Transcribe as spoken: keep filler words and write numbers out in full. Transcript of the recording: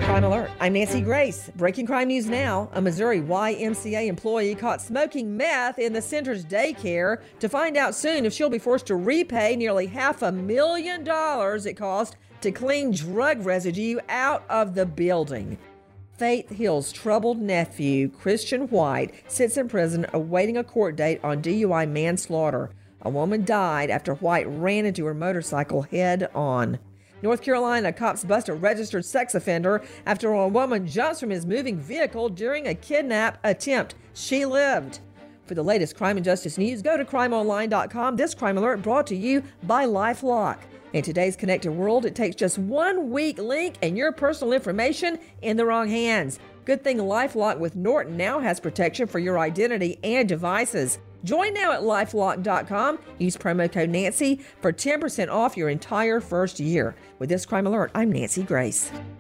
Crime Alert. I'm Nancy Grace. Breaking crime news now. A Missouri Y M C A employee caught smoking meth in the center's daycare. To find out soon if she'll be forced to repay nearly half a million dollars it cost to clean drug residue out of the building. Faith Hill's troubled nephew, Christian White, sits in prison awaiting a court date on D U I manslaughter. A woman died after White ran into her motorcycle head on. North Carolina, cops bust a registered sex offender after a woman jumps from his moving vehicle during a kidnap attempt. She lived. For the latest crime and justice news, go to crime online dot com. This Crime Alert brought to you by LifeLock. In today's connected world, it takes just one weak link and your personal information in the wrong hands. Good thing LifeLock with Norton now has protection for your identity and devices. Join now at lifelock dot com. Use promo code Nancy for ten percent off your entire first year. With this Crime Alert, I'm Nancy Grace.